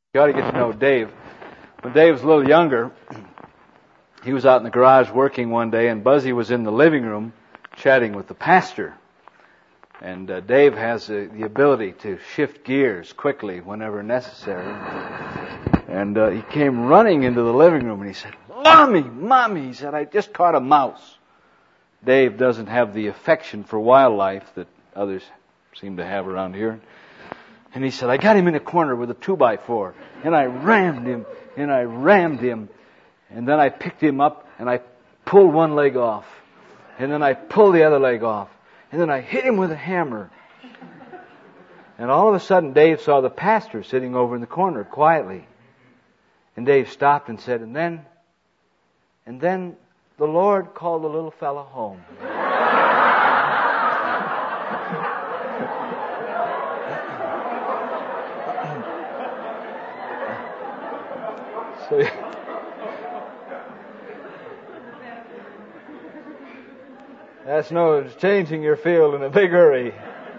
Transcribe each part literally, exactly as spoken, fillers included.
You ought to get to know Dave. When Dave was a little younger, he was out in the garage working one day, and Buzzy was in the living room chatting with the pastor. And uh, Dave has uh, the ability to shift gears quickly whenever necessary. And uh, he came running into the living room and he said, "Mommy, Mommy," he said, "I just caught a mouse." Dave doesn't have the affection for wildlife that others seem to have around here. And he said, "I got him in a corner with a two by four, and I rammed him, and I rammed him, and then I picked him up, and I pulled one leg off, and then I pulled the other leg off, and then I hit him with a hammer." And all of a sudden, Dave saw the pastor sitting over in the corner quietly. And Dave stopped and said, and then, and then the Lord called the little fellow home. So, that's no changing your field in a big hurry.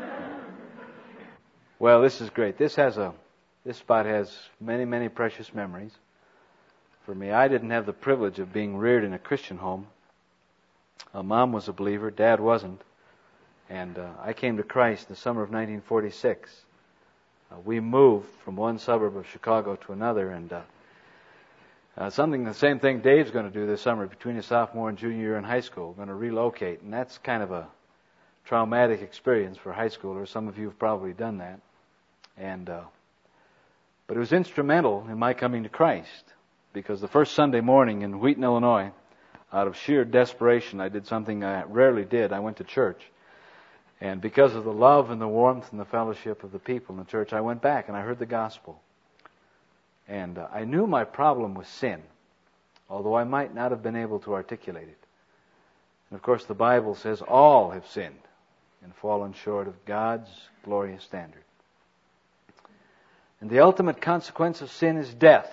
Well, this is great. This has a, this spot has many, many precious memories. For me, I didn't have the privilege of being reared in a Christian home. Uh, Mom was a believer, Dad wasn't. And uh, I came to Christ in the summer of nineteen forty-six. Uh, we moved from one suburb of Chicago to another, and uh, uh, something, the same thing Dave's going to do this summer between his sophomore and junior year in high school. We're going to relocate, and that's kind of a traumatic experience for high schoolers. Some of you have probably done that. And uh, but it was instrumental in my coming to Christ, because the first Sunday morning in Wheaton, Illinois, out of sheer desperation, I did something I rarely did. I went to church. And because of the love and the warmth and the fellowship of the people in the church, I went back and I heard the gospel. And uh, I knew my problem was sin, although I might not have been able to articulate it. And of course the Bible says all have sinned and fallen short of God's glorious standard. And the ultimate consequence of sin is death.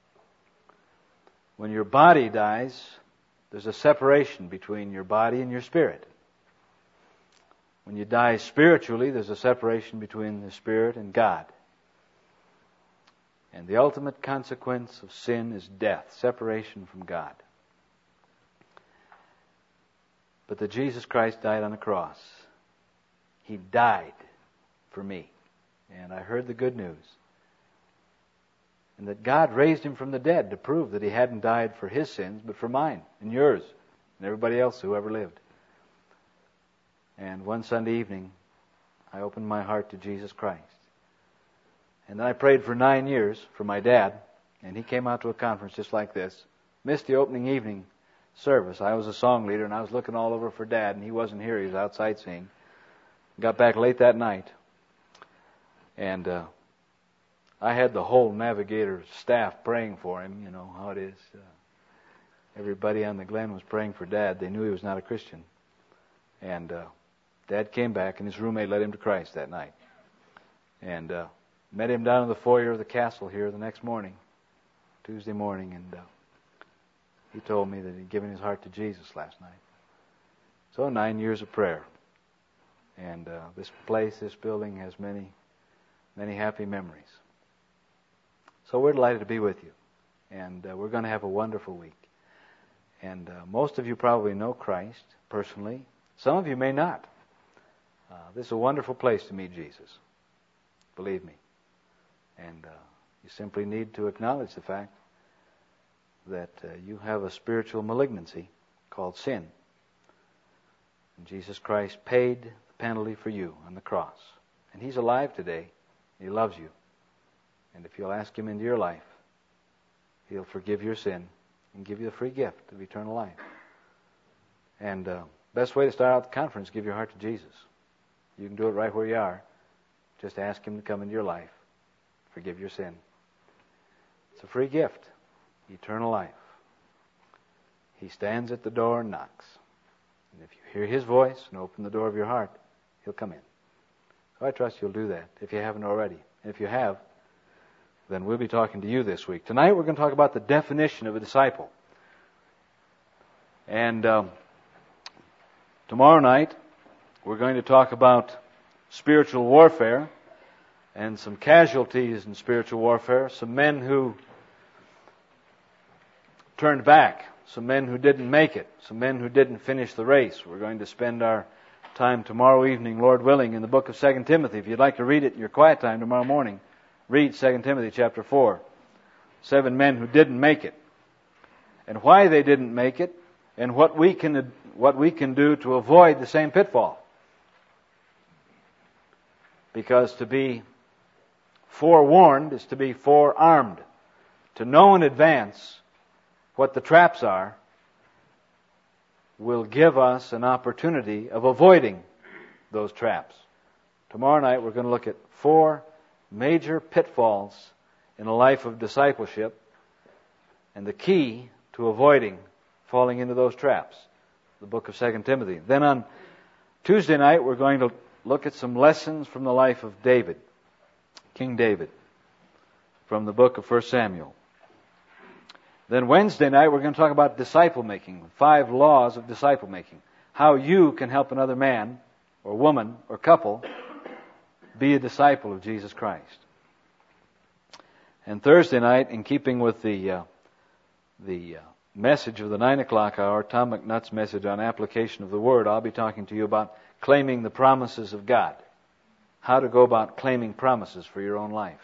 When your body dies, there's a separation between your body and your spirit. When you die spiritually, there's a separation between the spirit and God. And the ultimate consequence of sin is death, separation from God. But that Jesus Christ died on the cross. He died for me. And I heard the good news. And that God raised Him from the dead to prove that He hadn't died for His sins, but for mine and yours and everybody else who ever lived. And one Sunday evening, I opened my heart to Jesus Christ. And then I prayed for nine years for my dad, and he came out to a conference just like this. Missed the opening evening service. I was a song leader, and I was looking all over for Dad, and he wasn't here. He was out sightseeing. Got back late that night, and uh, I had the whole Navigator staff praying for him. You know how it is. Uh, everybody on the Glen was praying for Dad. They knew he was not a Christian. And uh, Dad came back, and his roommate led him to Christ that night. And uh, met him down in the foyer of the castle here the next morning, Tuesday morning, and uh, he told me that he'd given his heart to Jesus last night. So nine years of prayer. And uh, this place, this building has many, many happy memories. So we're delighted to be with you. And uh, we're going to have a wonderful week. And uh, most of you probably know Christ personally. Some of you may not. Uh, this is a wonderful place to meet Jesus. Believe me. And uh, you simply need to acknowledge the fact that uh, you have a spiritual malignancy called sin. And Jesus Christ paid the penalty for you on the cross. And He's alive today. He loves you. And if you'll ask Him into your life, He'll forgive your sin and give you the free gift of eternal life. And uh, best way to start out the conference, give your heart to Jesus. You can do it right where you are. Just ask Him to come into your life. Forgive your sin. It's a free gift. Eternal life. He stands at the door and knocks. And if you hear His voice and open the door of your heart, He'll come in. So I trust you'll do that if you haven't already. And if you have, then we'll be talking to you this week. Tonight we're going to talk about the definition of a disciple. And um, tomorrow night we're going to talk about spiritual warfare. and some casualties in spiritual warfare, some men who turned back, some men who didn't make it, some men who didn't finish the race. We're going to spend our time tomorrow evening, Lord willing, in the book of Second Timothy. If you'd like to read it in your quiet time tomorrow morning, read Second Timothy chapter four. Seven men who didn't make it, and why they didn't make it, and what we can what we can do to avoid the same pitfall. Because to be forewarned is to be forearmed. To know in advance what the traps are will give us an opportunity of avoiding those traps. Tomorrow night we're going to look at four major pitfalls in a life of discipleship and the key to avoiding falling into those traps. The book of Second Timothy. Then on Tuesday night we're going to look at some lessons from the life of David, King David, from the book of First Samuel. Then Wednesday night we're going to talk about disciple making, five laws of disciple making, how you can help another man or woman or couple be a disciple of Jesus Christ. And Thursday night, in keeping with the uh, the uh, message of the nine o'clock hour, Tom McNutt's message on application of the Word, I'll be talking to you about claiming the promises of God, how to go about claiming promises for your own life.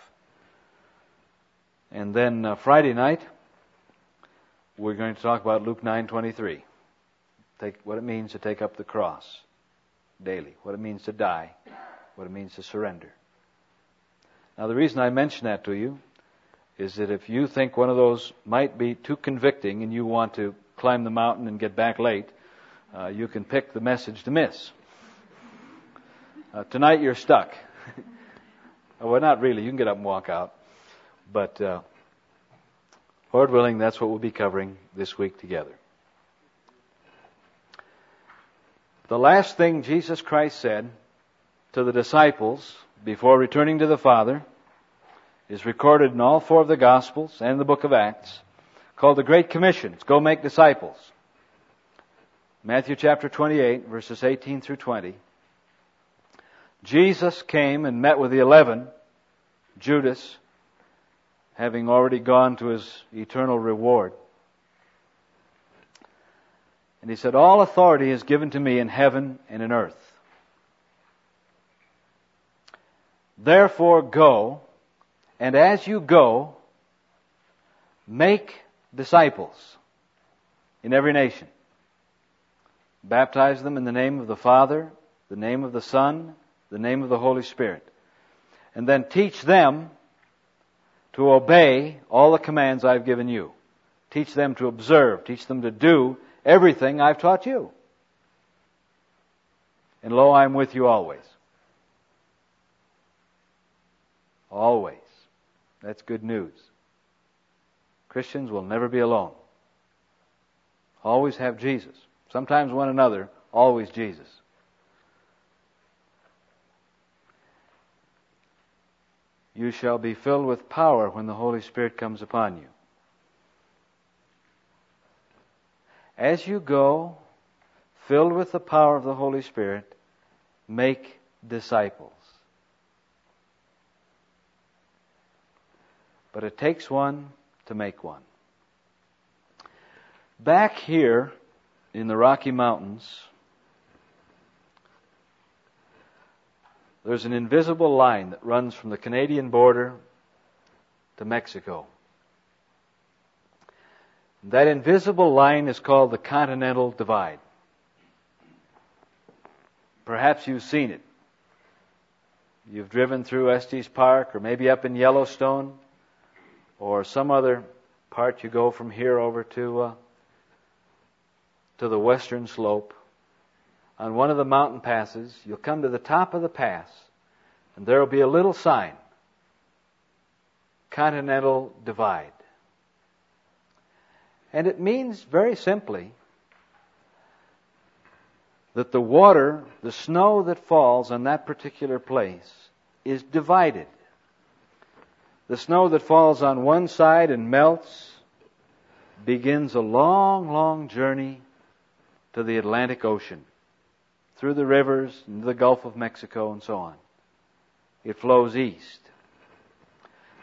And then uh, Friday night, we're going to talk about Luke nine twenty-three. Take what it means to take up the cross daily, what it means to die, what it means to surrender. Now, the reason I mention that to you is that if you think one of those might be too convicting and you want to climb the mountain and get back late, uh, you can pick the message to miss. Uh, tonight you're stuck. Well, not really. You can get up and walk out. But uh, Lord willing, that's what we'll be covering this week together. The last thing Jesus Christ said to the disciples before returning to the Father is recorded in all four of the Gospels and the book of Acts, called the Great Commission. It's go make disciples. Matthew chapter twenty-eight, verses eighteen through twenty. Jesus came and met with the eleven, Judas having already gone to his eternal reward. And he said, all authority is given to me in heaven and in earth. Therefore go, and as you go, make disciples in every nation. Baptize them in the name of the Father, the name of the Son, the name of the Holy Spirit. And then teach them to obey all the commands I've given you. Teach them to observe. Teach them to do everything I've taught you. And lo, I'm with you always. Always. That's good news. Christians will never be alone. Always have Jesus. Sometimes one another, always Jesus. You shall be filled with power when the Holy Spirit comes upon you. As you go, filled with the power of the Holy Spirit, make disciples. But it takes one to make one. Back here in the Rocky Mountains, there's an invisible line that runs from the Canadian border to Mexico. That invisible line is called the Continental Divide. Perhaps you've seen it. You've driven through Estes Park, or maybe up in Yellowstone, or some other part. You go from here over to uh, to the western slope. On one of the mountain passes, you'll come to the top of the pass, and there will be a little sign, Continental Divide. And it means very simply that the water, the snow that falls on that particular place is divided. The snow that falls on one side and melts begins a long, long journey to the Atlantic Ocean, through the rivers, into the Gulf of Mexico, and so on. It flows east.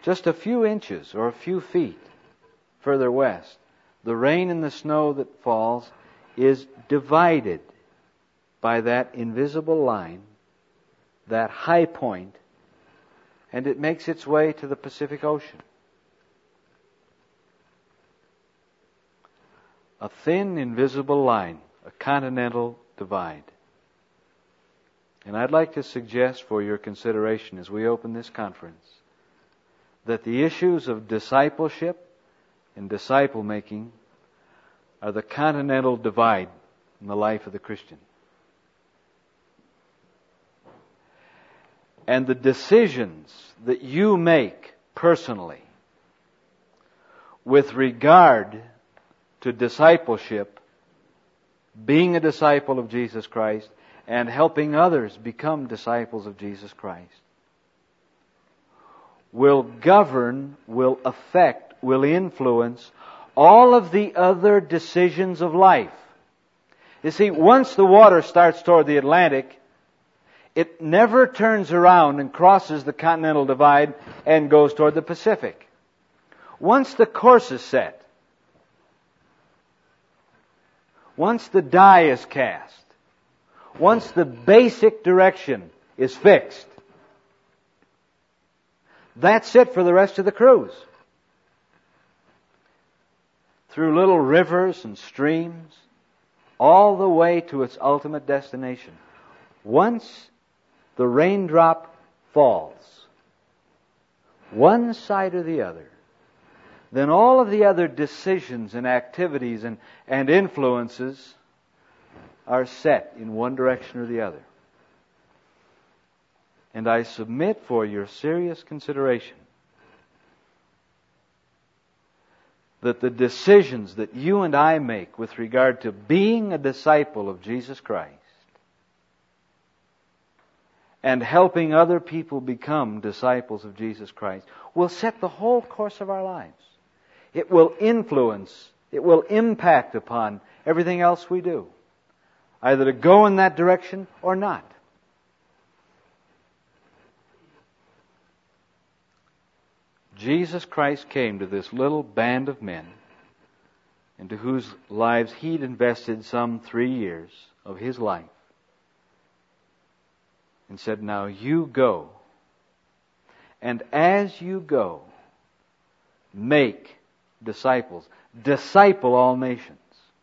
just a few inches or a few feet further west, the rain and the snow that falls is divided by that invisible line, that high point, and it makes its way to the Pacific Ocean. A thin, invisible line, a continental divide. And I'd like to suggest for your consideration as we open this conference that the issues of discipleship and disciple making are the continental divide in the life of the Christian. And the decisions that you make personally with regard to discipleship, being a disciple of Jesus Christ, and helping others become disciples of Jesus Christ, will govern, will affect, will influence all of the other decisions of life. You see, once the water starts toward the Atlantic, it never turns around and crosses the continental divide and goes toward the Pacific. Once the course is set, once the die is cast, once the basic direction is fixed, that's it for the rest of the cruise. Through little rivers and streams, all the way to its ultimate destination. Once the raindrop falls, one side or the other, then all of the other decisions and activities and, and influences are set in one direction or the other. And I submit for your serious consideration that the decisions that you and I make with regard to being a disciple of Jesus Christ and helping other people become disciples of Jesus Christ will set the whole course of our lives. It will influence, it will impact upon everything else we do, either to go in that direction or not. Jesus Christ came to this little band of men into whose lives He'd invested some three years of His life and said, now you go, and as you go, make disciples. Disciple all nations.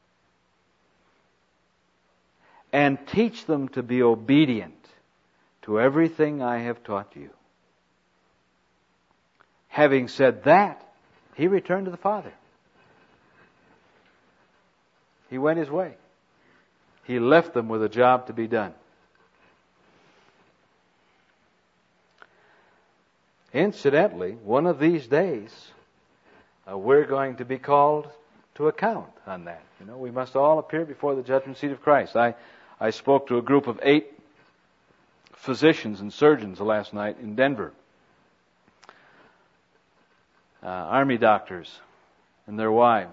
And teach them to be obedient to everything I have taught you. Having said that, He returned to the Father. He went His way. He left them with a job to be done. Incidentally, one of these days, uh, we're going to be called to account on that. You know, we must all appear before the judgment seat of Christ. I, I spoke to a group of eight physicians and surgeons last night in Denver. Uh, Army doctors and their wives.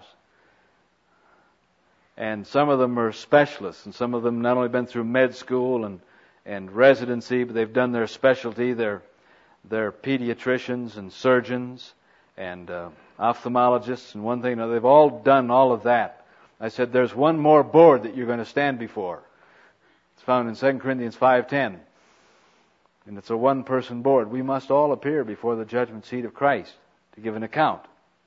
And some of them are specialists, and some of them not only been through med school and, and residency, but they've done their specialty. They're, they're pediatricians and surgeons and uh, ophthalmologists and one thing or another. They've all done all of that. I said, there's one more board that you're going to stand before. It's found in Second Corinthians five ten. And it's a one-person board. We must all appear before the judgment seat of Christ to give an account.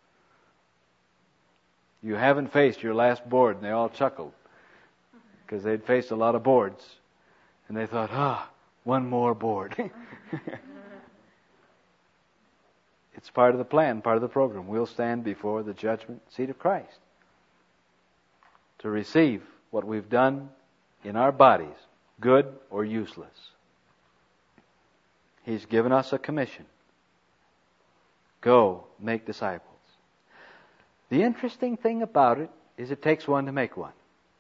You haven't faced your last board. And they all chuckled because they'd faced a lot of boards. And they thought, ah, one more board. It's part of the plan, part of the program. We'll stand before the judgment seat of Christ to receive what we've done in our bodies, good or useless. He's given us a commission. Go, make disciples. The interesting thing about it is it takes one to make one.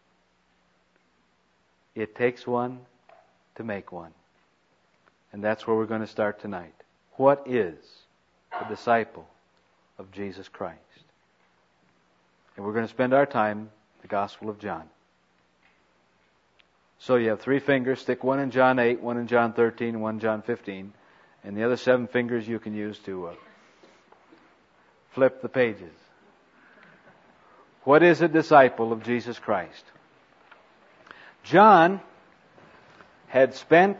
It takes one to make one. And that's where we're going to start tonight. What is a disciple of Jesus Christ? And we're going to spend our time in the Gospel of John. So you have three fingers. Stick one in John eight, one in John thirteen, and one in John fifteen. And the other seven fingers you can use to uh, flip the pages. What is a disciple of Jesus Christ? John had spent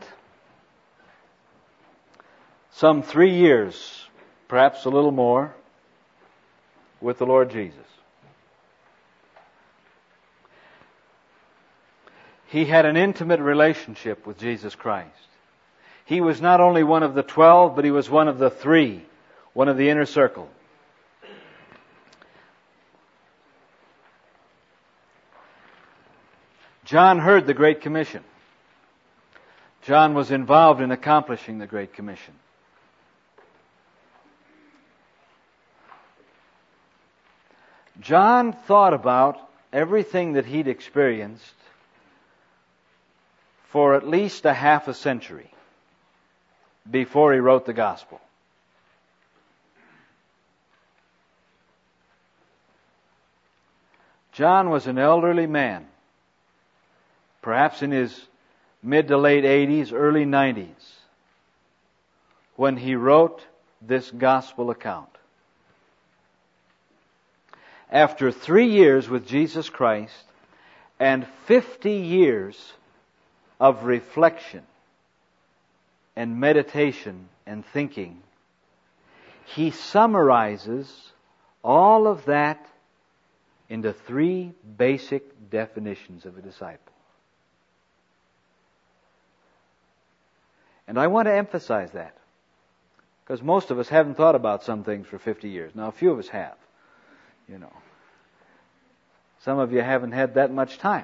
some three years, perhaps a little more, with the Lord Jesus. He had an intimate relationship with Jesus Christ. He was not only one of the twelve, but he was one of the three, one of the inner circle. John heard the Great Commission. John was involved in accomplishing the Great Commission. John thought about everything that he'd experienced for at least a half a century before he wrote the Gospel. John was an elderly man, perhaps in his mid to late eighties, early nineties, when he wrote this Gospel account. After three years with Jesus Christ and fifty years of reflection and meditation and thinking, he summarizes all of that into three basic definitions of a disciple. And I want to emphasize that, because most of us haven't thought about some things for fifty years. Now, a few of us have. You know, some of you haven't had that much time.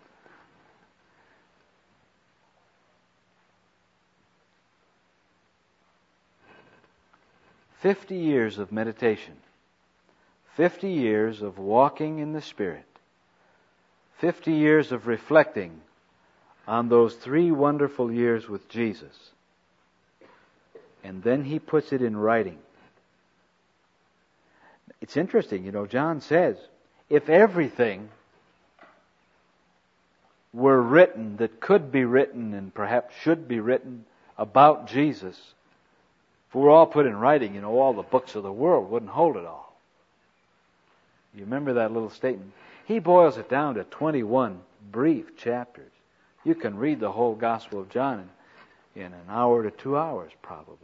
Fifty years of meditation. Fifty years of walking in the Spirit. Fifty years of reflecting on those three wonderful years with Jesus. And then he puts it in writing. It's interesting, you know, John says, if everything were written that could be written and perhaps should be written about Jesus, if we were all put in writing, you know, all the books of the world wouldn't hold it all. You remember that little statement? He boils it down to twenty-one brief chapters. You can read the whole Gospel of John in, in an hour to two hours, probably.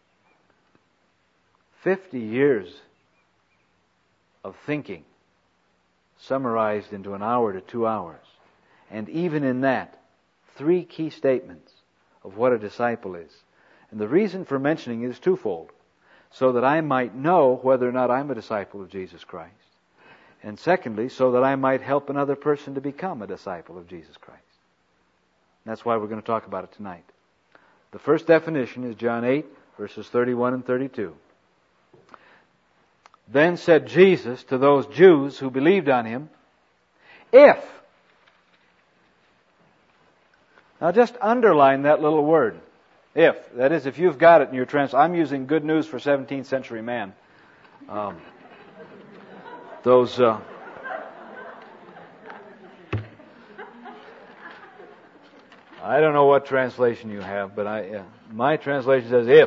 Fifty years of thinking summarized into an hour to two hours. And even in that, three key statements of what a disciple is. And the reason for mentioning it is twofold. So that I might know whether or not I'm a disciple of Jesus Christ. And secondly, so that I might help another person to become a disciple of Jesus Christ. That's why we're going to talk about it tonight. The first definition is John eight, verses thirty-one and thirty-two. Then said Jesus to those Jews who believed on him, if. Now just underline that little word. If. That is, if you've got it in your translation. I'm using Good News for seventeenth Century Man. Um, those... Uh, I don't know what translation you have, but I uh, my translation says if.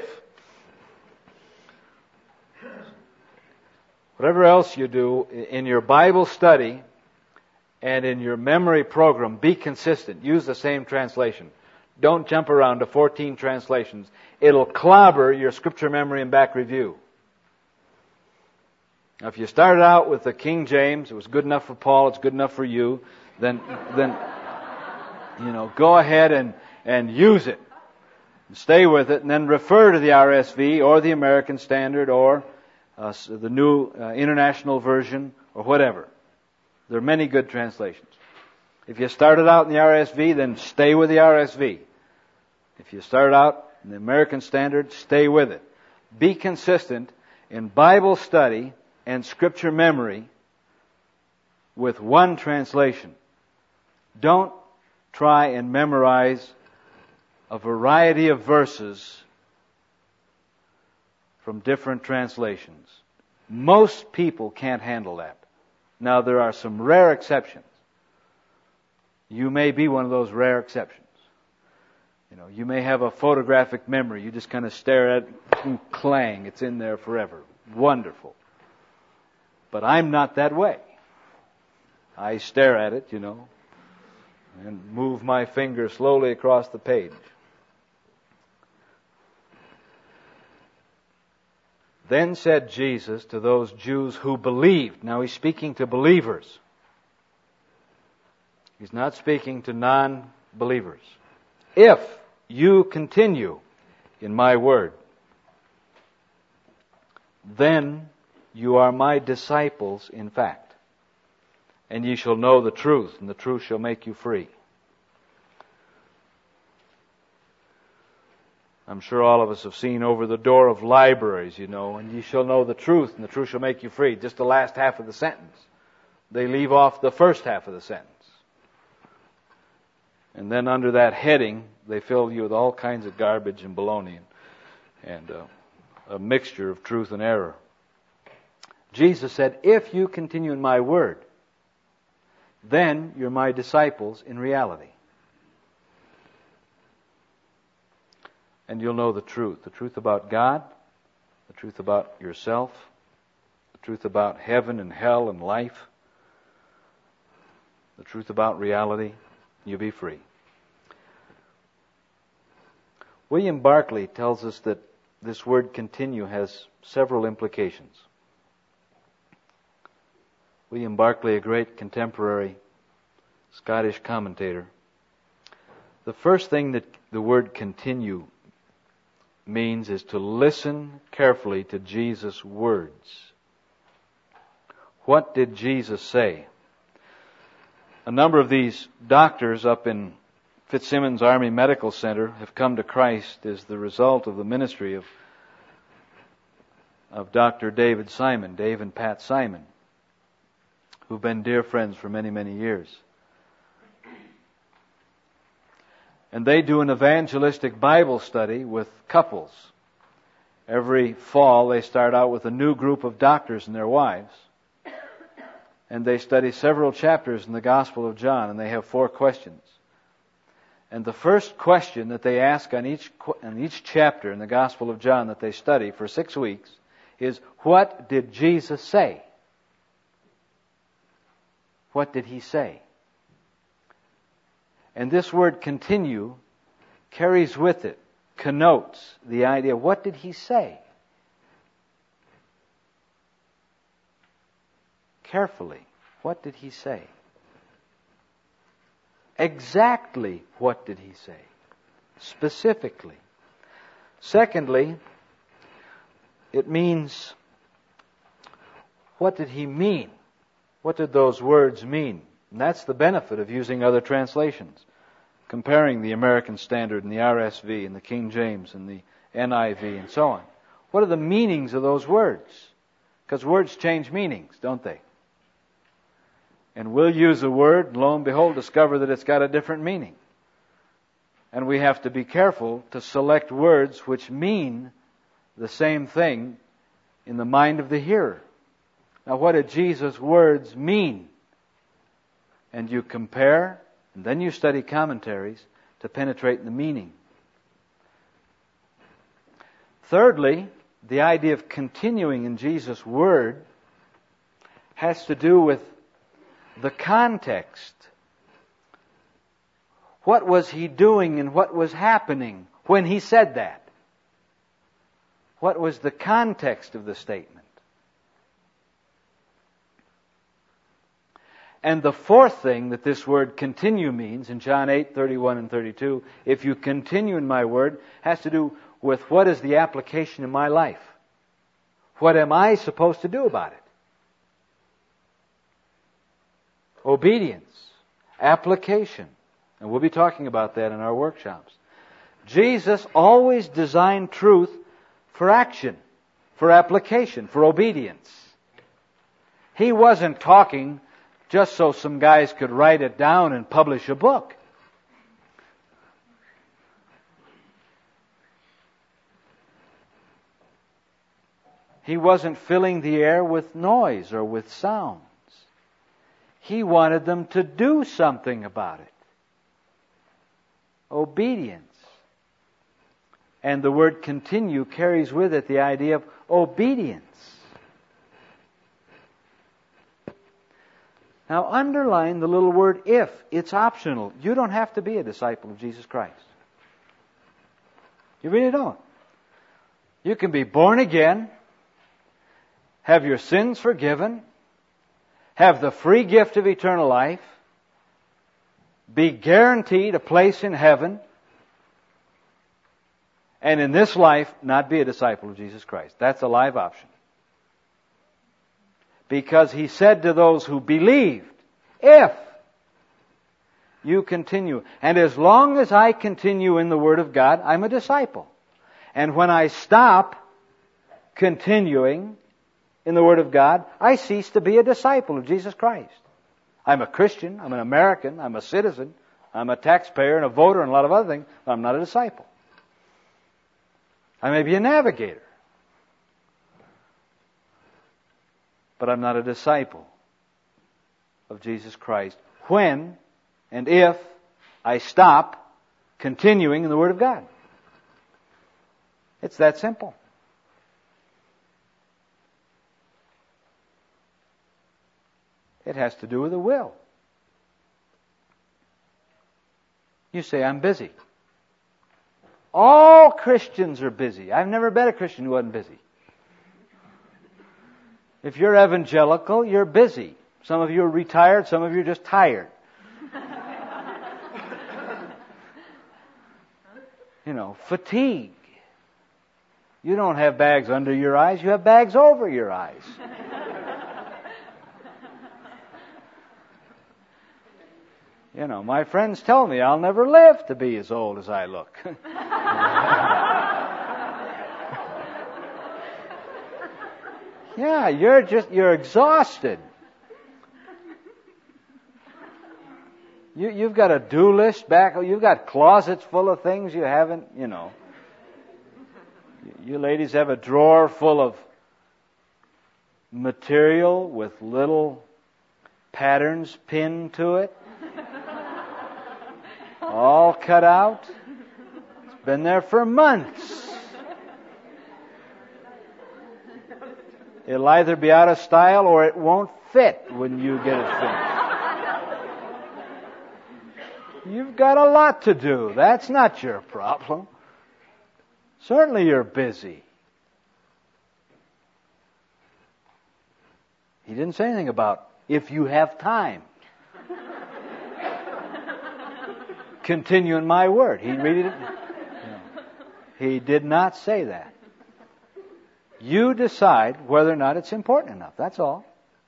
Whatever else you do in your Bible study and in your memory program, be consistent. Use the same translation. Don't jump around to fourteen translations. It'll clobber your scripture memory and back review. Now, if you started out with the King James, it was good enough for Paul, it's good enough for you, then, then, you know, go ahead and, and use it. And stay with it, and then refer to the R S V or the American Standard or Uh, the New uh, International Version, or whatever. There are many good translations. If you started out in the R S V, then stay with the R S V. If you started out in the American Standard, stay with it. Be consistent in Bible study and Scripture memory with one translation. Don't try and memorize a variety of verses from different translations. Most people can't handle that. Now, there are some rare exceptions. You may be one of those rare exceptions. You know, you may have a photographic memory. You just kind of stare at it, and clang, it's in there forever. Wonderful. But I'm not that way. I stare at it, you know, and move my finger slowly across the page. Then said Jesus to those Jews who believed. Now he's speaking to believers. He's not speaking to non-believers. If you continue in my word, then you are my disciples in fact. And ye shall know the truth, and the truth shall make you free. I'm sure all of us have seen over the door of libraries, you know, and ye shall know the truth, and the truth shall make you free. Just the last half of the sentence. They leave off the first half of the sentence. And then under that heading, they fill you with all kinds of garbage and baloney and, and uh, a mixture of truth and error. Jesus said, if you continue in my word, then you're my disciples in reality. And you'll know the truth. The truth about God, the truth about yourself, the truth about heaven and hell and life, the truth about reality. You'll be free. William Barclay tells us that this word continue has several implications. William Barclay, a great contemporary Scottish commentator. The first thing that the word continue means is to listen carefully to Jesus' words. What did Jesus say? A number of these doctors up in Fitzsimmons Army Medical Center have come to Christ as the result of the ministry of, of Doctor David Simon, Dave and Pat Simon, who've been dear friends for many, many years. And they do an evangelistic Bible study with couples. Every fall they start out with a new group of doctors and their wives. And they study several chapters in the Gospel of John, and they have four questions. And the first question that they ask on each, on each chapter in the Gospel of John that they study for six weeks is, what did Jesus say? What did he say? And this word continue carries with it, connotes the idea, what did he say? Carefully, what did he say? Exactly what did he say? Specifically. Secondly, it means, what did he mean? What did those words mean? And that's the benefit of using other translations. Comparing the American Standard and the R S V and the King James and the N I V and so on. What are the meanings of those words? Because words change meanings, don't they? And we'll use a word, and lo and behold, discover that it's got a different meaning. And we have to be careful to select words which mean the same thing in the mind of the hearer. Now, what did Jesus' words mean? And you compare, and then you study commentaries to penetrate the meaning. Thirdly, the idea of continuing in Jesus' word has to do with the context. What was he doing and what was happening when he said that? What was the context of the statement? And the fourth thing that this word continue means in John eight, thirty-one and thirty-two, if you continue in my word, has to do with what is the application in my life. What am I supposed to do about it? Obedience, application. And we'll be talking about that in our workshops. Jesus always designed truth for action, for application, for obedience. He wasn't talking just so some guys could write it down and publish a book. He wasn't filling the air with noise or with sounds. He wanted them to do something about it. Obedience. And the word continue carries with it the idea of obedience. Now underline the little word if. It's optional. You don't have to be a disciple of Jesus Christ. You really don't. You can be born again, have your sins forgiven, have the free gift of eternal life, be guaranteed a place in heaven, and in this life not be a disciple of Jesus Christ. That's a live option. Because He said to those who believed, if you continue, and as long as I continue in the Word of God, I'm a disciple. And when I stop continuing in the Word of God, I cease to be a disciple of Jesus Christ. I'm a Christian, I'm an American, I'm a citizen, I'm a taxpayer and a voter and a lot of other things, but I'm not a disciple. I may be a navigator, but I'm not a disciple of Jesus Christ when and if I stop continuing in the Word of God. It's that simple. It has to do with the will. You say, I'm busy. All Christians are busy. I've never met a Christian who wasn't busy. If you're evangelical, you're busy. Some of you are retired, some of you are just tired. You know, fatigue. You don't have bags under your eyes, you have bags over your eyes. You know, my friends tell me I'll never live to be as old as I look. Yeah, you're just, you're exhausted. You, you've got a do list back, you've got closets full of things you haven't, you know. You ladies have a drawer full of material with little patterns pinned to it. All cut out. It's been there for months. It'll either be out of style or it won't fit when you get it finished. You've got a lot to do. That's not your problem. Certainly you're busy. He didn't say anything about if you have time. Continue in my word. He read it. No. He did not say that. You decide whether or not it's important enough. That's all.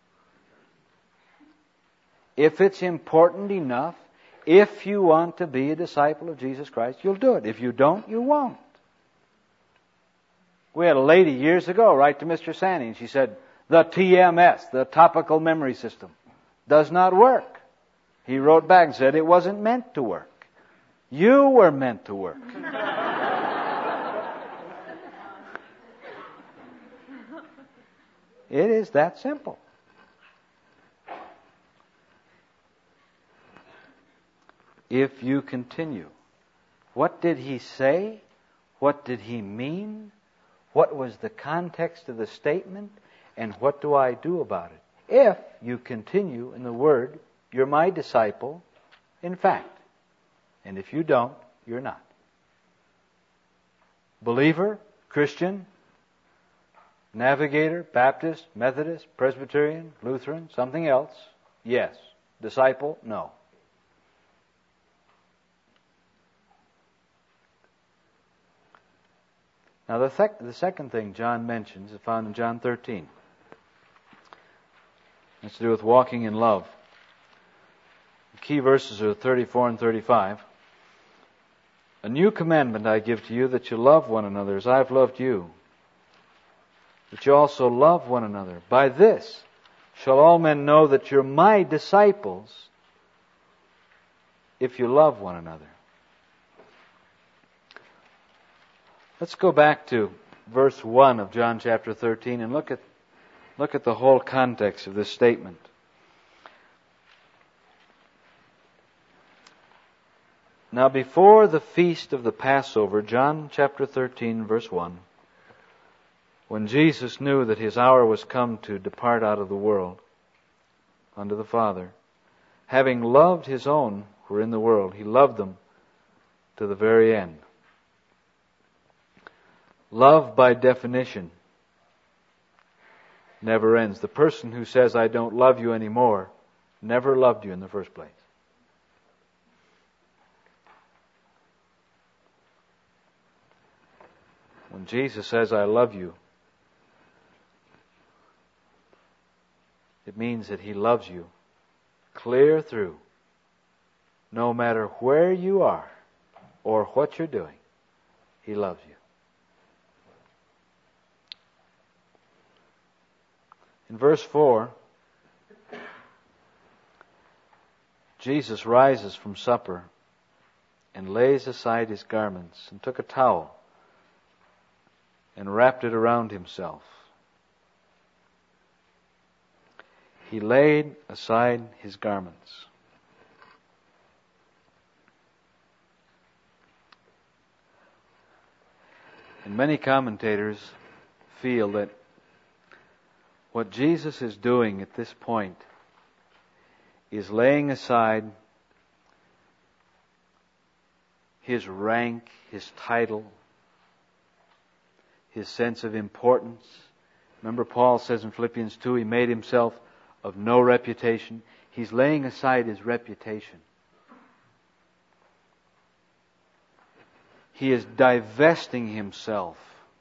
If it's important enough, if you want to be a disciple of Jesus Christ, you'll do it. If you don't, you won't. We had a lady years ago write to Mister Sandy, and she said, the T M S, the topical memory system, does not work. He wrote back and said it wasn't meant to work. You were meant to work. It is that simple. If you continue. What did he say? What did he mean? What was the context of the statement? And what do I do about it? If you continue in the Word, you're my disciple, in fact. And if you don't, you're not. Believer, Christian, navigator, Baptist, Methodist, Presbyterian, Lutheran, something else, yes. Disciple, no. Now the, sec- the second thing John mentions is found in John thirteen. It's to do with walking in love. The key verses are thirty-four and thirty-five. A new commandment I give to you, that you love one another as I have loved you, that you also love one another. By this shall all men know that you're my disciples, if you love one another. Let's go back to verse one of John chapter thirteen and look at look at the whole context of this statement. Now before the feast of the Passover, John chapter thirteen, verse one, when Jesus knew that his hour was come to depart out of the world, unto the Father, having loved His own who were in the world, He loved them to the very end. Love, by definition, never ends. The person who says, I don't love you anymore, never loved you in the first place. When Jesus says, I love you, it means that He loves you clear through. No matter where you are or what you're doing, He loves you. In verse four, Jesus rises from supper and lays aside His garments and took a towel and wrapped it around Himself. He laid aside His garments. And many commentators feel that what Jesus is doing at this point is laying aside His rank, His title, His sense of importance. Remember, Paul says in Philippians two, he made Himself of no reputation. He's laying aside His reputation. He is divesting Himself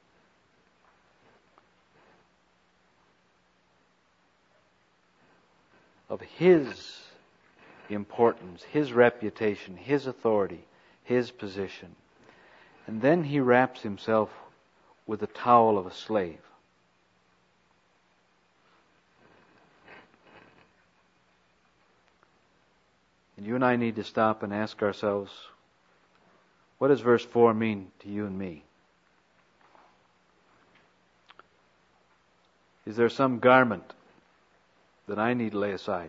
of His importance, His reputation, His authority, His position. And then He wraps Himself with the towel of a slave. And you and I need to stop and ask ourselves, what does verse four mean to you and me? Is there some garment that I need to lay aside?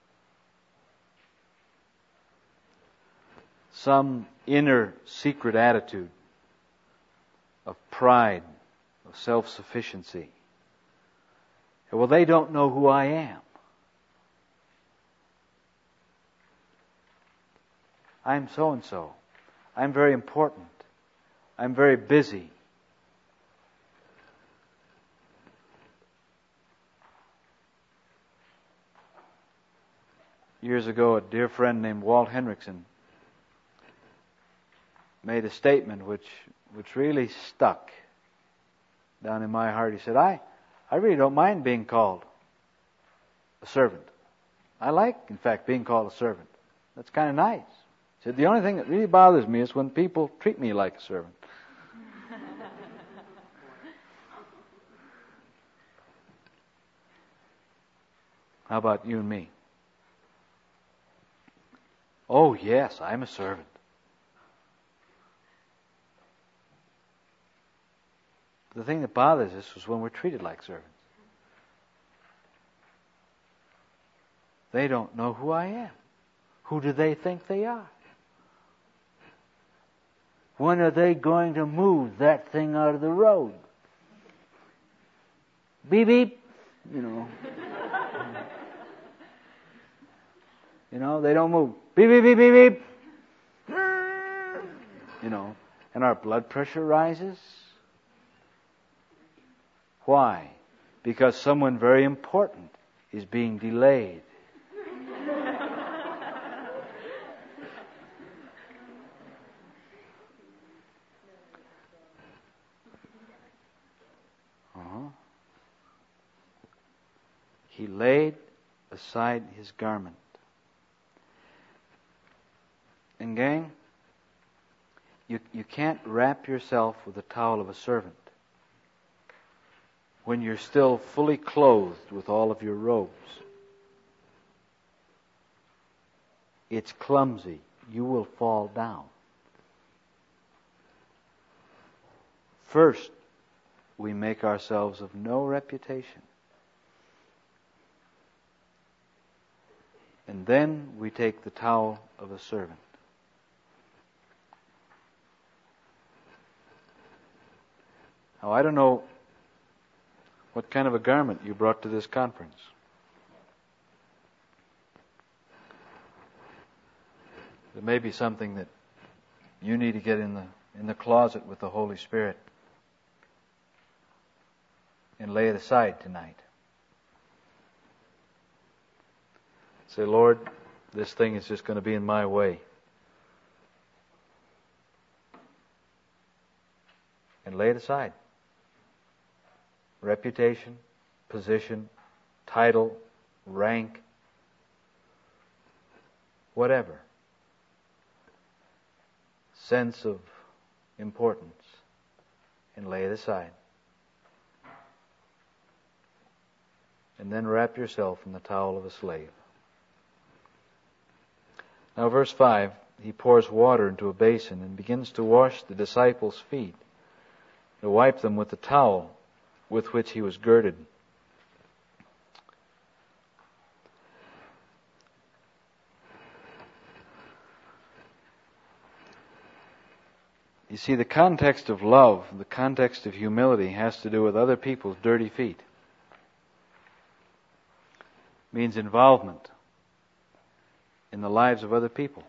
Some inner secret attitude of pride, of self-sufficiency. Well, they don't know who I am. I'm so-and-so. I'm very important. I'm very busy. Years ago, a dear friend named Walt Henrickson made a statement which which really stuck down in my heart. He said, I, I really don't mind being called a servant. I like, in fact, being called a servant. That's kind of nice. He said, the only thing that really bothers me is when people treat me like a servant. How about you and me? Oh, yes, I'm a servant. The thing that bothers us is when we're treated like servants. They don't know who I am. Who do they think they are? When are they going to move that thing out of the road? Beep, beep. You know. You know, they don't move. Beep, beep, beep, beep, beep. You know, and our blood pressure rises. Why? Because someone very important is being delayed. Uh-huh. He laid aside his garment. And gang, you, you can't wrap yourself with the towel of a servant when you're still fully clothed with all of your robes. It's clumsy. You will fall down. First, we make ourselves of no reputation. And then we take the towel of a servant. Now, I don't know what kind of a garment you brought to this conference. There may be something that you need to get in the in the closet with the Holy Spirit and lay it aside tonight. Say, Lord, this thing is just going to be in my way. And lay it aside. Reputation, position, title, rank, whatever. Sense of importance. And lay it aside. And then wrap yourself in the towel of a slave. Now verse five, he pours water into a basin and begins to wash the disciples' feet, to wipe them with the towel with which he was girded. You see, the context of love, the context of humility has to do with other people's dirty feet. It means involvement in the lives of other people.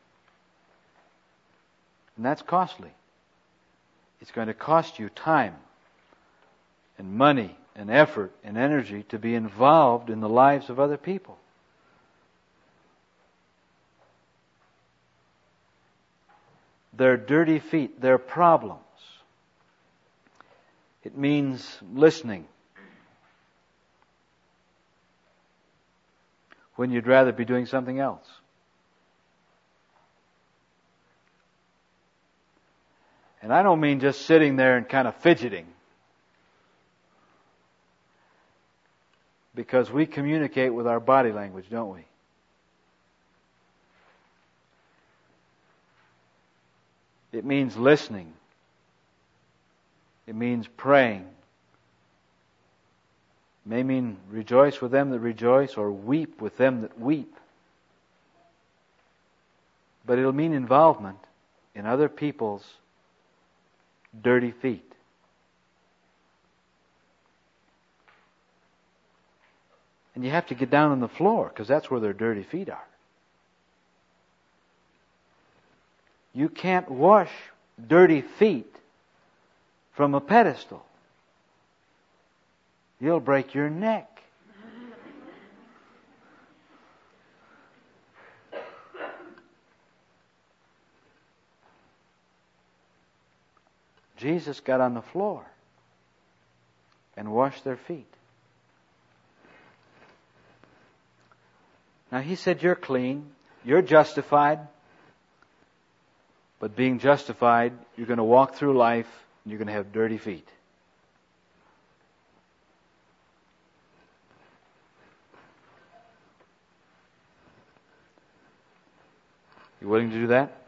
And that's costly. It's going to cost you time and money and effort and energy to be involved in the lives of other people. Their dirty feet, their problems. It means listening when you'd rather be doing something else. And I don't mean just sitting there and kind of fidgeting. Because we communicate with our body language, don't we? It means listening. It means praying. It may mean rejoice with them that rejoice or weep with them that weep. But it'll mean involvement in other people's dirty feet. And you have to get down on the floor because that's where their dirty feet are. You can't wash dirty feet from a pedestal. You'll break your neck. Jesus got on the floor and washed their feet. Now he said, you're clean, you're justified, but being justified, you're going to walk through life and you're going to have dirty feet. You willing to do that?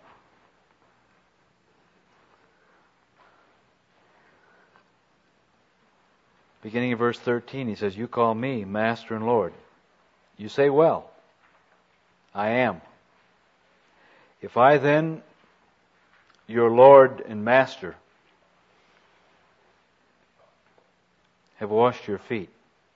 Beginning of verse thirteen, he says, you call me Master and Lord. You say, well, I am. If I then, your Lord and Master, have washed your feet,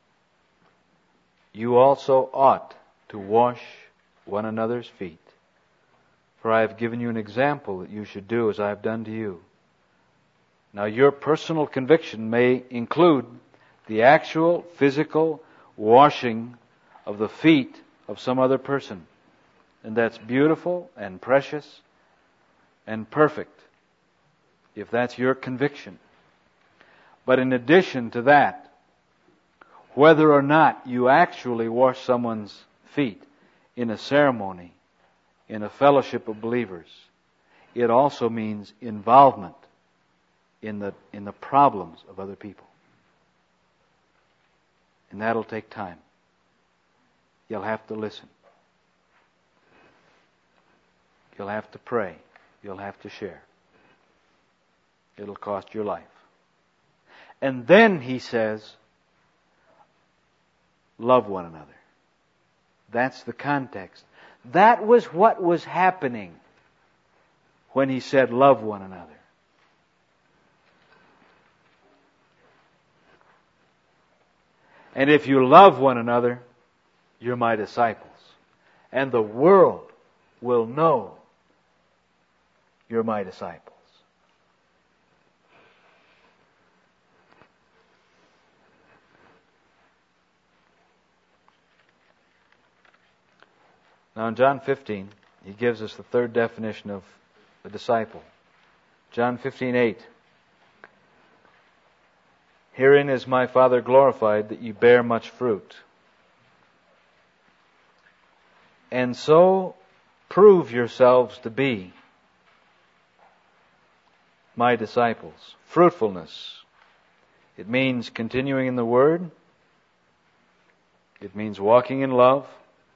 you also ought to wash one another's feet. For I have given you an example that you should do as I have done to you. Now your personal conviction may include the actual physical washing of the feet of some other person. And that's beautiful and precious and perfect, if that's your conviction. But in addition to that, whether or not you actually wash someone's feet in a ceremony, in a fellowship of believers, it also means involvement in the, in the problems of other people. And that'll take time. You'll have to listen. You'll have to pray. You'll have to share. It'll cost your life. And then he says, love one another. That's the context. That was what was happening when he said, love one another. And if you love one another, you're my disciples. And the world will know you're my disciples. Now in John fifteen, he gives us the third definition of a disciple. John fifteen eight. Herein is my Father glorified, that you bear much fruit, and so prove yourselves to be my disciples. Fruitfulness. It means continuing in the Word. It means walking in love.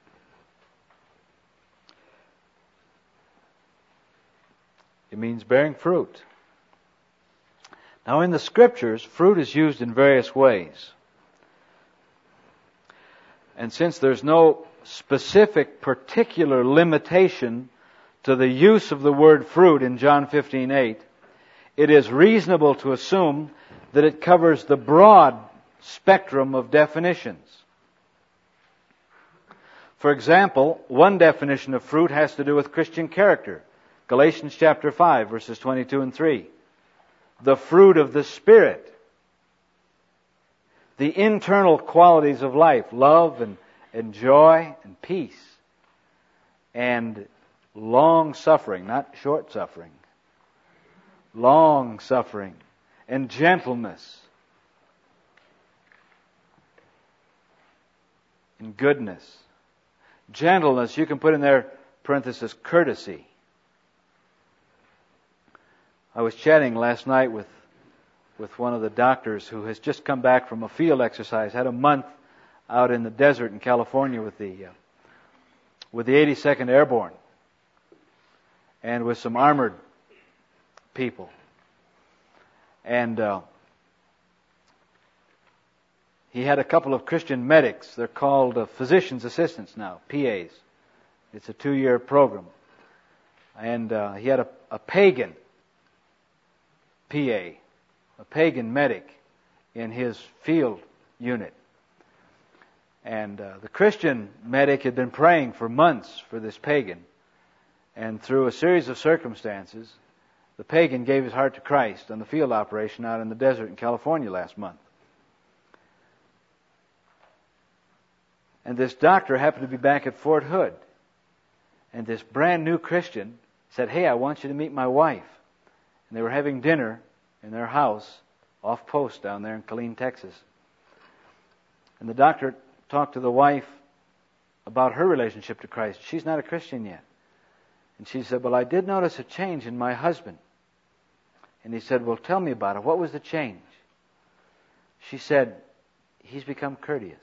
It means bearing fruit. Now in the Scriptures, fruit is used in various ways. And since there's no specific, particular limitation to the use of the word fruit in John fifteen eight, it is reasonable to assume that it covers the broad spectrum of definitions. For example, one definition of fruit has to do with Christian character. Galatians chapter five, verses twenty-two and three. The fruit of the Spirit. The internal qualities of life, love and, and joy and peace. And long suffering, not short suffering. Long suffering and gentleness and goodness. Gentleness, you can put in there parenthesis, courtesy. I was chatting last night with with one of the doctors who has just come back from a field exercise, had a month out in the desert in California with the uh, with the eighty-second Airborne and with some armored people. And uh, he had a couple of Christian medics. They're called uh, physician's assistants now, P As. It's a two-year program. And uh, he had a, a pagan P A, a pagan medic in his field unit. And uh, the Christian medic had been praying for months for this pagan. And through a series of circumstances, the pagan gave his heart to Christ on the field operation out in the desert in California last month. And this doctor happened to be back at Fort Hood. And this brand new Christian said, "Hey, I want you to meet my wife." And they were having dinner in their house off post down there in Killeen, Texas. And the doctor talked to the wife about her relationship to Christ. She's not a Christian yet. And she said, "Well, I did notice a change in my husband." And he said, "Well, tell me about it. What was the change?" She said, "He's become courteous."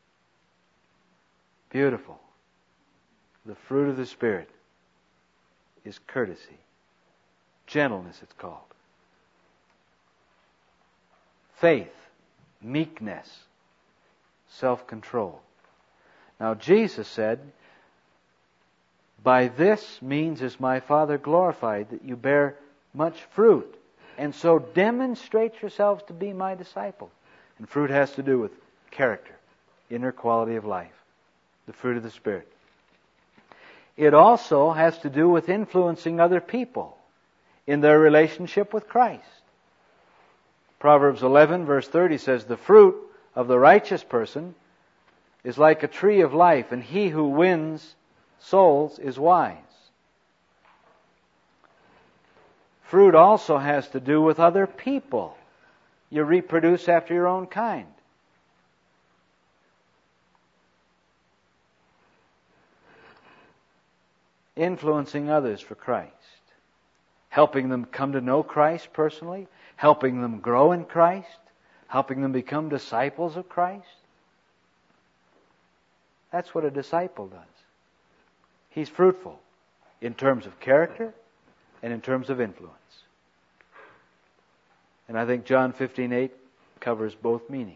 Beautiful. The fruit of the Spirit is courtesy. Gentleness, it's called. Faith, meekness, self-control. Now Jesus said, "By this means is my Father glorified, that you bear much fruit, and so demonstrate yourselves to be my disciples." And fruit has to do with character, inner quality of life, the fruit of the Spirit. It also has to do with influencing other people in their relationship with Christ. Proverbs eleven verse thirty says, "The fruit of the righteous person is like a tree of life, and he who wins souls is wise." Fruit also has to do with other people. You reproduce after your own kind. Influencing others for Christ. Helping them come to know Christ personally. Helping them grow in Christ. Helping them become disciples of Christ. That's what a disciple does. He's fruitful in terms of character and in terms of influence. And I think John fifteen eight covers both meanings.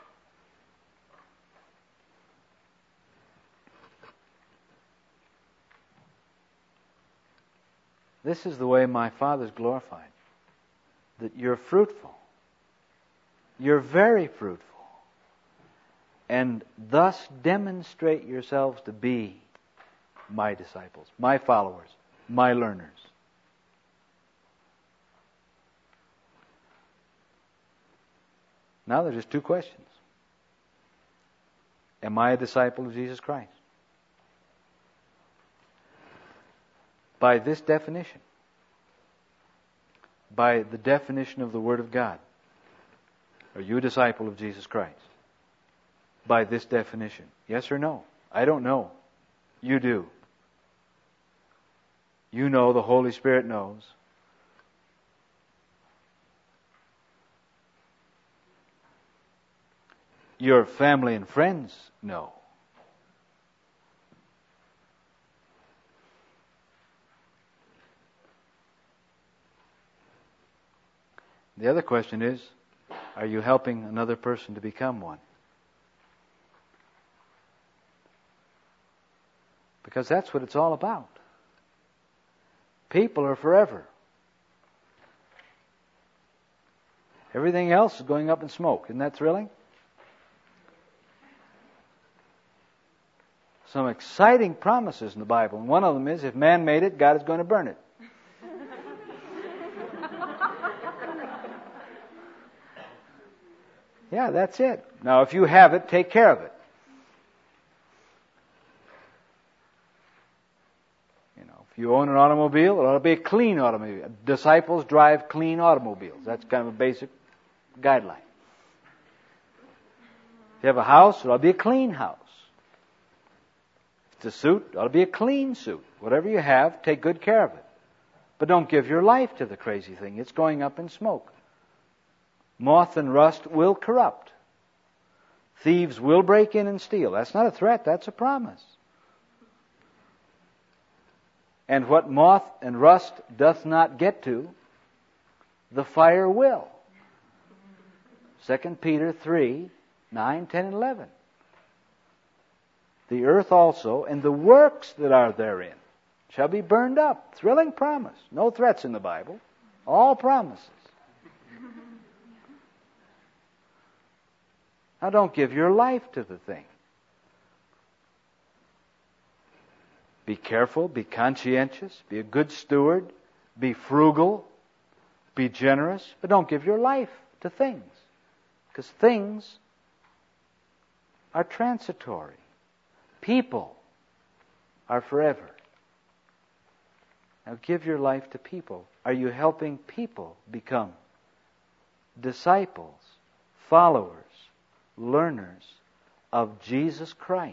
This is the way my Father's glorified, that you're fruitful. You're very fruitful. And thus demonstrate yourselves to be my disciples, my followers, my learners. Now there's just two questions. Am I a disciple of Jesus Christ? By this definition, by the definition of the Word of God, are you a disciple of Jesus Christ? By this definition, yes or no? I don't know. You do. You know, the Holy Spirit knows. Your family and friends know. The other question is, are you helping another person to become one? Because that's what it's all about. People are forever. Everything else is going up in smoke. Isn't that thrilling? Some exciting promises in the Bible. And one of them is, if man made it, God is going to burn it. Yeah, that's it. Now, if you have it, take care of it. You know, if you own an automobile, it ought to be a clean automobile. Disciples drive clean automobiles. That's kind of a basic guideline. If you have a house, it ought to be a clean house. If it's a suit, it ought to be a clean suit. Whatever you have, take good care of it. But don't give your life to the crazy thing. It's going up in smoke. Moth and rust will corrupt. Thieves will break in and steal. That's not a threat, that's a promise. And what moth and rust doth not get to, the fire will. Second Peter three, nine, ten, and eleven. The earth also, and the works that are therein, shall be burned up. Thrilling promise. No threats in the Bible. All promises. Now don't give your life to the thing. Be careful, be conscientious, be a good steward, be frugal, be generous, but don't give your life to things. Because things are transitory. People are forever. Now give your life to people. Are you helping people become disciples, followers, learners of Jesus Christ?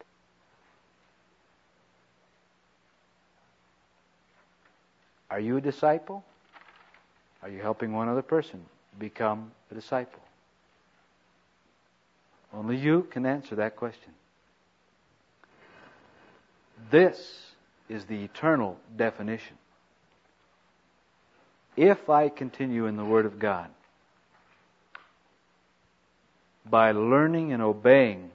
Are you a disciple? Are you helping one other person become a disciple? Only you can answer that question. This is the eternal definition. If I continue in the Word of God, by learning and obeying,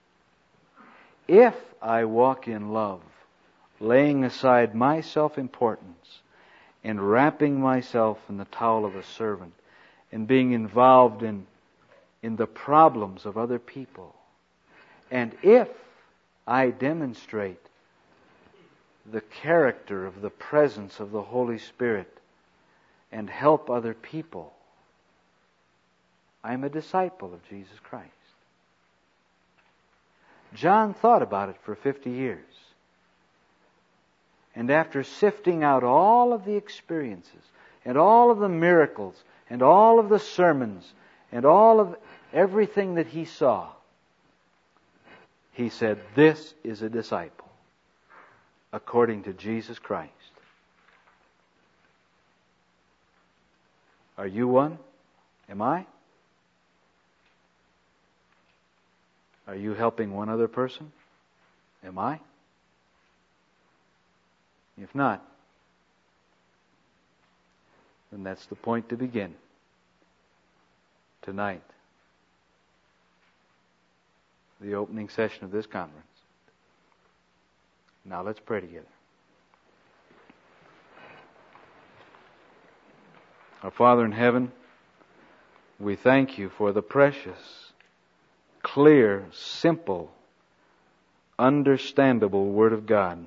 if I walk in love, laying aside my self-importance and wrapping myself in the towel of a servant and being involved in, in the problems of other people, and if I demonstrate the character of the presence of the Holy Spirit and help other people, I'm a disciple of Jesus Christ. John thought about it for fifty years. And after sifting out all of the experiences and all of the miracles and all of the sermons and all of everything that he saw, he said, this is a disciple according to Jesus Christ. Are you one? Am I? Are you helping one other person? Am I? If not, then that's the point to begin. Tonight, the opening session of this conference. Now let's pray together. Our Father in heaven, we thank you for the precious, clear, simple, understandable Word of God.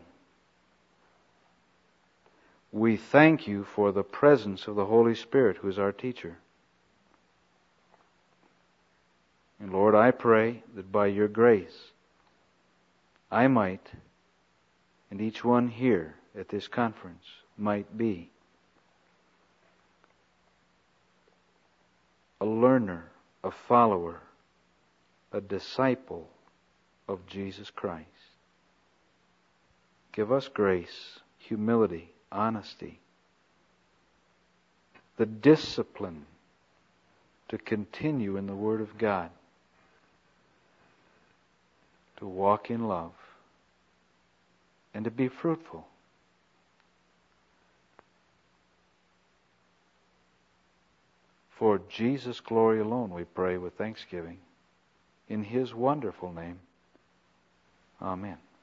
We thank you for the presence of the Holy Spirit, who is our teacher. And Lord, I pray that by your grace, I might, and each one here at this conference might be, a learner, a follower, a disciple of Jesus Christ. Give us grace, humility, honesty, the discipline to continue in the Word of God, to walk in love, and to be fruitful. For Jesus' glory alone we pray with thanksgiving. In His wonderful name, amen.